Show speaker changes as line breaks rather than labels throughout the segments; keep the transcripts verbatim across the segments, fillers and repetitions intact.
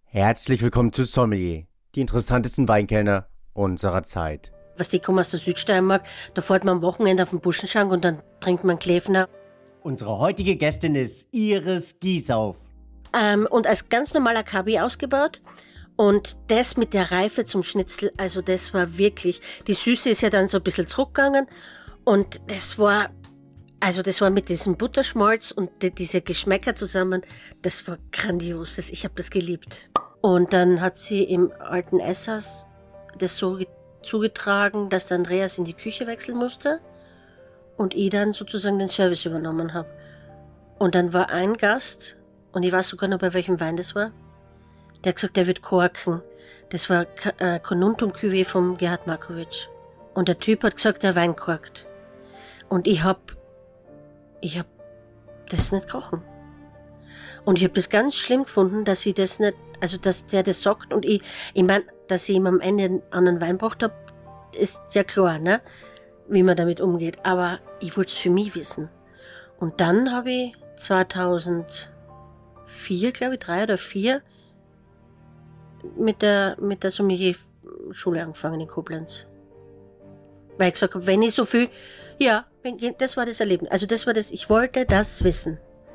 Herzlich willkommen zu Sommelier, die interessantesten Weinkellner unserer Zeit.
Was die kommen aus der Südsteiermark, da fährt man am Wochenende auf den Buschenschank und dann trinkt man Klefner.
Unsere heutige Gästin ist Iris Giesauf.
Ähm, und als ganz normaler K B ausgebaut. Und das mit der Reife zum Schnitzel, also das war wirklich, die Süße ist ja dann so ein bisschen zurückgegangen. Und das war, also das war mit diesem Butterschmalz und die, diese Geschmäcker zusammen, das war grandios. Das, ich habe das geliebt. Und dann hat sie im alten Essers das so zugetragen, dass der Andreas in die Küche wechseln musste und ich dann sozusagen den Service übernommen habe. Und dann war ein Gast, und ich weiß sogar noch, bei welchem Wein das war, der hat gesagt, der wird korken. Das war äh, Conuntum Cuvée vom Gerhard Markowitsch. Und der Typ hat gesagt, der Wein korkt. Und ich hab, ich hab das nicht kochen. Und ich hab das ganz schlimm gefunden, dass ich das nicht, also dass der das sagt und ich, ich mein, dass ich ihm am Ende einen anderen Wein braucht hab, ist ja klar, ne, wie man damit umgeht. Aber ich wollte es für mich wissen. Und dann habe ich zweitausendvier, glaube ich, drei oder vier, mit der, mit der Sommelier-Schule angefangen in Koblenz. Weil ich gesagt habe, wenn ich so viel, ja, das war das Erlebnis. Also das war das, ich wollte das wissen.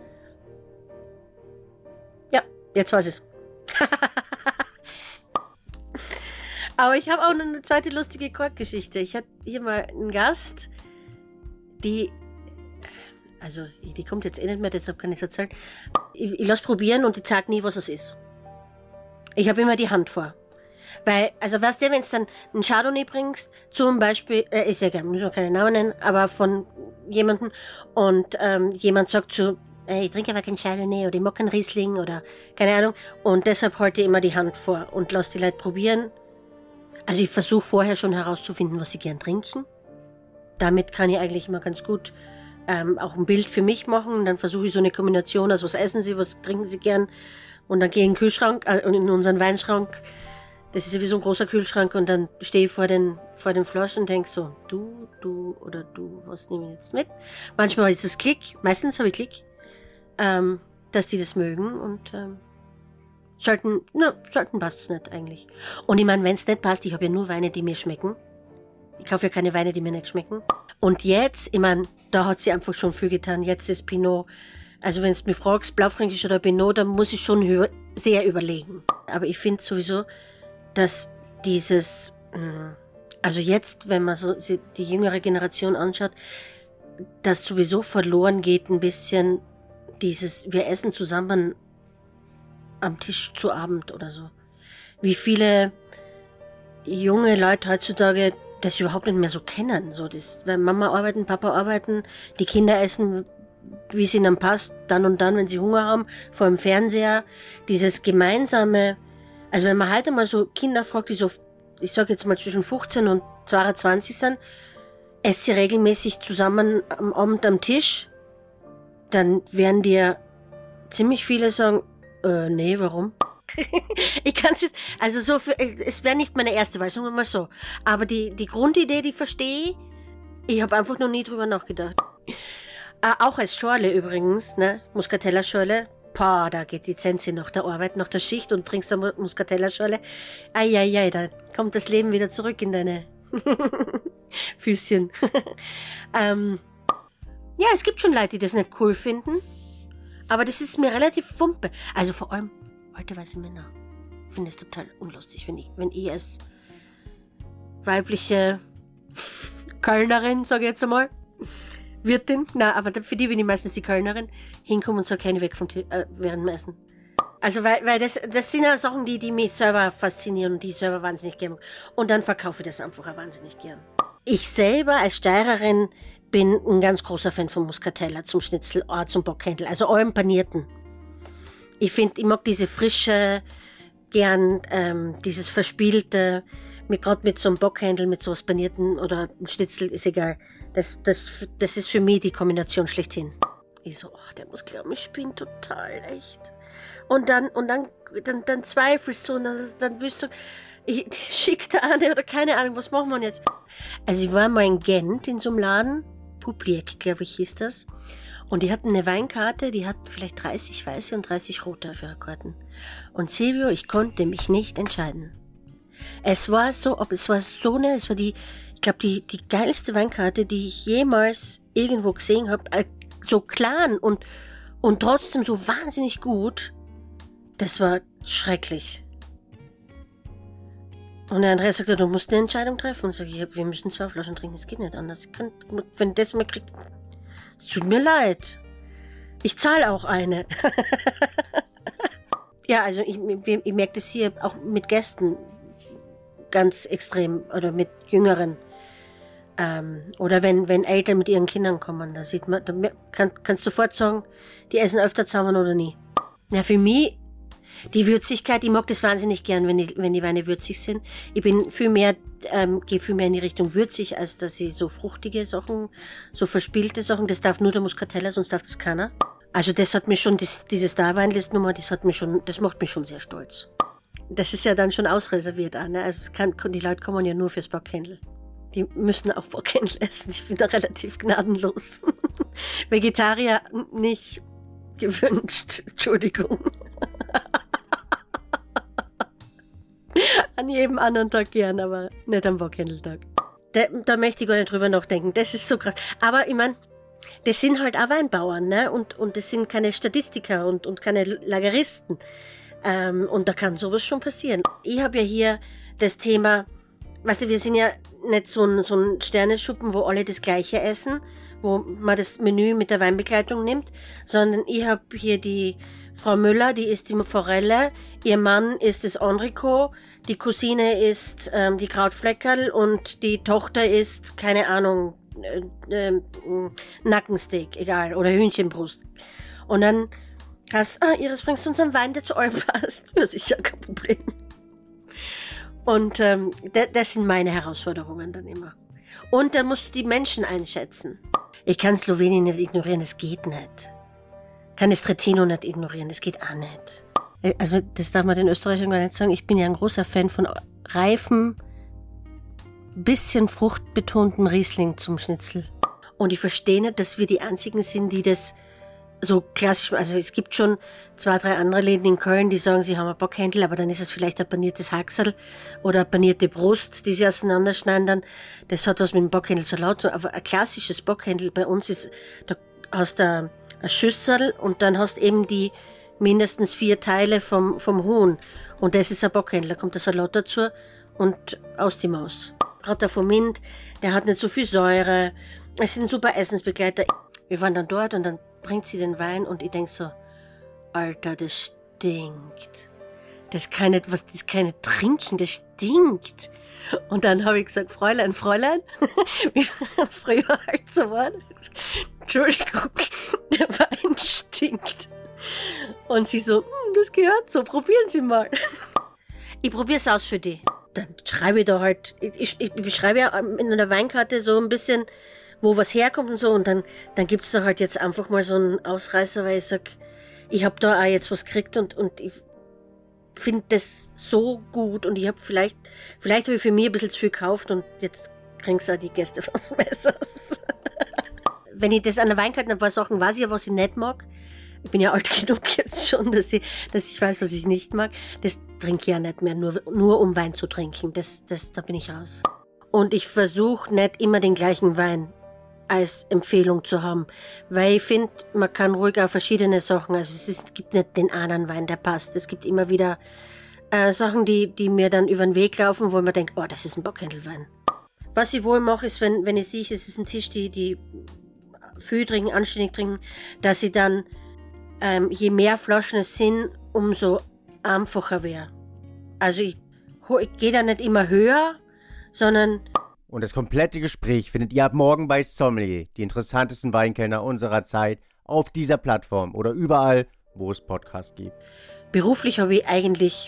Ja, jetzt weiß es. Aber ich habe auch noch eine zweite lustige Korkgeschichte. Ich hatte hier mal einen Gast, die, also die kommt jetzt eh nicht mehr, deshalb kann ich es erzählen. Ich, ich lasse probieren und die zeigt nie, was es ist. Ich habe immer die Hand vor. Weil, also weißt du, wenn du dann einen Chardonnay bringst, zum Beispiel, äh, ist ja egal, müssen wir keine Namen nennen, aber von jemandem, und ähm, jemand sagt so, ey, ich trinke aber keinen Chardonnay oder ich mag keinen Riesling oder keine Ahnung, und deshalb halte ich immer die Hand vor und lasse die Leute probieren. Also ich versuche vorher schon herauszufinden, was sie gern trinken. Damit kann ich eigentlich immer ganz gut ähm, auch ein Bild für mich machen, und dann versuche ich so eine Kombination aus, was essen sie, was trinken sie gern, und dann gehe ich in den Kühlschrank, äh, in unseren Weinschrank. Das ist ja wie so ein großer Kühlschrank, und dann stehe ich vor den, vor den Flaschen und denke so, du, du oder du, was nehme ich jetzt mit? Manchmal ist es Klick, meistens habe ich Klick, ähm, dass die das mögen, und ähm, sollten, ne, sollten passt es nicht eigentlich. Und ich meine, wenn es nicht passt, ich habe ja nur Weine, die mir schmecken. Ich kaufe ja keine Weine, die mir nicht schmecken. Und jetzt, ich meine, da hat sie einfach schon viel getan. Jetzt ist Pinot, also wenn du mich fragst, Blaufränkisch oder Pinot, dann muss ich schon hö- sehr überlegen. Aber ich finde sowieso, dass dieses, also jetzt, wenn man so die jüngere Generation anschaut, dass sowieso verloren geht ein bisschen dieses, wir essen zusammen am Tisch zu Abend oder so. Wie viele junge Leute heutzutage das überhaupt nicht mehr so kennen. So das, wenn Mama arbeiten, Papa arbeiten, die Kinder essen, wie es ihnen passt, dann und dann, wenn sie Hunger haben, vor dem Fernseher. Dieses gemeinsame, also wenn man heute mal so Kinder fragt, die so, ich sag jetzt mal zwischen fünfzehn und zweiundzwanzig sind, esst sie regelmäßig zusammen am Abend am Tisch, dann werden dir ziemlich viele sagen, äh, nee, warum? Ich kann's jetzt, also so für, es wäre nicht meine erste Wahl, sagen wir mal so. Aber die, die Grundidee, die verstehe ich. Ich habe einfach noch nie drüber nachgedacht. Äh, auch als Schorle übrigens, ne, Muscatella-Schorle. Pah, da geht die Zensi nach der Arbeit, nach der Schicht und trinkst eine Muscatella-Schorle. Eieiei, da kommt das Leben wieder zurück in deine Füßchen. ähm, ja, es gibt schon Leute, die das nicht cool finden. Aber das ist mir relativ wumpe. Also vor allem alte weiße Männer. Ich finde es total unlustig, wenn ich, wenn ich als weibliche Kölnerin, sage ich jetzt einmal, Wirtin, na, aber für die bin ich meistens die Kölnerin, hinkomme und sage, keine weg vom Tisch, äh, während dem Essen. Also, weil, weil das, das sind ja Sachen, die, die mich selber faszinieren und die ich selber wahnsinnig gerne mag. Und dann verkaufe ich das einfach auch wahnsinnig gern. Ich selber als Steirerin bin ein ganz großer Fan von Muscatella zum Schnitzel, oh, zum Bockhändel, also allem Panierten. Ich finde, ich mag diese frische, gern ähm, dieses verspielte, mit gerade mit so einem Bockhändel, mit sowas Panierten oder Schnitzel, ist egal. Das, das, das ist für mich die Kombination schlechthin. Ich so, oh, der muss glauben, ich spinne total, echt. Und dann, und dann, dann, dann zweifelst du und dann, dann willst du, ich, ich schick da eine oder keine Ahnung, was machen wir jetzt? Also ich war mal in Gent in so einem Laden Publiek, glaube ich, hieß das. Und die hatten eine Weinkarte, die hatten vielleicht dreißig weiße und dreißig rote auf ihrer Karten. Und Silvio, ich konnte mich nicht entscheiden. Es war so, ob es war so eine, es war die, ich glaube, die, die geilste Weinkarte, die ich jemals irgendwo gesehen habe. So klein und, und trotzdem so wahnsinnig gut. Das war schrecklich. Und der Andreas sagte, du musst eine Entscheidung treffen. Und ich sage, wir müssen zwei Flaschen trinken, es geht nicht anders. Ich kann, wenn das mal kriegt, es tut mir leid. Ich zahle auch eine. Ja, also ich, ich, ich merke das hier auch mit Gästen ganz extrem oder mit Jüngeren. Ähm, oder wenn, wenn Eltern mit ihren Kindern kommen, da sieht man, da kann, kannst du sofort sagen, die essen öfter zusammen oder nie. Ja, für mich, die Würzigkeit, ich mag das wahnsinnig gern, wenn die, wenn die Weine würzig sind. Ich bin viel mehr, ähm, gehe viel mehr in die Richtung würzig, als dass ich so fruchtige Sachen, so verspielte Sachen, das darf nur der Muscatella, sonst darf das keiner. Also das hat mich schon, das, diese Star-Weinlist-Nummer, das hat mich schon, das macht mich schon sehr stolz. Das ist ja dann schon ausreserviert, ne? Also es kann, die Leute kommen ja nur fürs Bockhändel. Die müssen auch Bockhändel essen. Ich bin da relativ gnadenlos. Vegetarier nicht gewünscht. Entschuldigung. An jedem anderen Tag gern, aber nicht am Bockhändeltag. Da, da möchte ich gar nicht drüber nachdenken. Das ist so krass. Aber ich meine, das sind halt auch Weinbauern, ne? Und, und das sind keine Statistiker und, und keine Lageristen. Ähm, und da kann sowas schon passieren. Ich habe ja hier das Thema, weißt du, wir sind ja nicht so ein, so ein Sterneschuppen, wo alle das Gleiche essen, wo man das Menü mit der Weinbegleitung nimmt, sondern ich habe hier die Frau Müller, die isst die Forelle, ihr Mann isst das Enrico, die Cousine isst ähm, die Krautfleckerl und die Tochter isst, keine Ahnung, äh, äh, Nackensteak, egal, oder Hühnchenbrust. Und dann hast ah, Iris, bringst du uns einen Wein, der zu allem passt? Ja, sicher, kein Problem. Und ähm, das, das sind meine Herausforderungen dann immer. Und dann musst du die Menschen einschätzen. Ich kann Slowenien nicht ignorieren, das geht nicht. Kann das Trentino nicht ignorieren, das geht auch nicht. Also das darf man den Österreichern gar nicht sagen. Ich bin ja ein großer Fan von reifen, bisschen fruchtbetonten Riesling zum Schnitzel. Und ich verstehe nicht, dass wir die einzigen sind, die das so klassisch, also es gibt schon zwei, drei andere Läden in Köln, die sagen, sie haben ein Bockhändel, aber dann ist es vielleicht ein paniertes Haxerl oder eine panierte Brust, die sie auseinanderschneiden dann. Das hat was mit dem Bockhändel zu laut, aber ein klassisches Bockhändel bei uns ist, da hast du eine Schüssel und dann hast eben die mindestens vier Teile vom, vom Huhn. Und das ist ein Bockhändel, da kommt der Salat dazu und aus die Maus. Gerade der vom Mint, der hat nicht so viel Säure. Es sind super Essensbegleiter. Wir waren dann dort und dann bringt sie den Wein und ich denk so, Alter, das stinkt. Das kann nicht, was, das kann nicht trinken, das stinkt. Und dann habe ich gesagt, Fräulein, Fräulein, wie früher halt so war. Entschuldigung, der Wein stinkt. Und sie so, hm, das gehört so, probieren Sie mal. Ich probiere es aus für die. Dann schreibe ich da halt, ich, ich beschreibe ja in einer Weinkarte so ein bisschen, wo was herkommt und so. Und dann, dann gibt's da halt jetzt einfach mal so einen Ausreißer, weil ich sag, ich hab da auch jetzt was gekriegt und, und ich finde das so gut. Und ich habe vielleicht, vielleicht habe ich für mich ein bisschen zu viel gekauft und jetzt krieg's auch die Gäste aus dem Messers. Wenn ich das an der Weinkarte, ein paar Sachen weiß ich ja, was ich nicht mag. Ich bin ja alt genug jetzt schon, dass ich, dass ich weiß, was ich nicht mag. Das trinke ich ja nicht mehr, nur, nur um Wein zu trinken. Das, das, da bin ich raus. Und ich versuche nicht immer den gleichen Wein als Empfehlung zu haben. Weil ich finde, man kann ruhig auch verschiedene Sachen, also es ist, gibt nicht den einen Wein, der passt. Es gibt immer wieder äh, Sachen, die, die mir dann über den Weg laufen, wo man denkt, oh, das ist ein Bockhändelwein. Was ich wohl mache, ist, wenn, wenn ich sehe, es ist ein Tisch, die, die viel trinken, anständig trinken, dass ich dann Ähm, je mehr Flaschen es sind, umso einfacher wäre. Also ich, ich gehe da nicht immer höher, sondern...
Und das komplette Gespräch findet ihr ab morgen bei Sommelier, die interessantesten Weinkellner unserer Zeit, auf dieser Plattform oder überall, wo es Podcasts gibt.
Beruflich habe ich eigentlich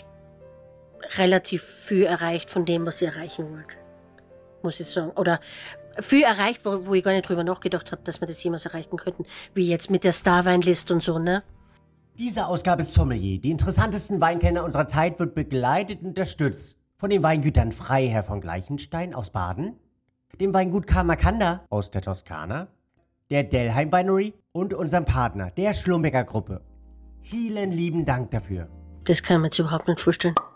relativ viel erreicht von dem, was ich erreichen wollte. Muss ich sagen. Oder viel erreicht, wo, wo ich gar nicht drüber nachgedacht habe, dass wir das jemals erreichen könnten. Wie jetzt mit der Star-Weinlist und so, ne?
Diese Ausgabe Sommelier, die interessantesten Weinkellner unserer Zeit, wird begleitet und unterstützt von den Weingütern Freiherr von Gleichenstein aus Baden, dem Weingut Carmacanda aus der Toskana, der Delheim Winery und unserem Partner, der Schlumberger Gruppe. Vielen lieben Dank dafür.
Das kann man sich überhaupt nicht vorstellen.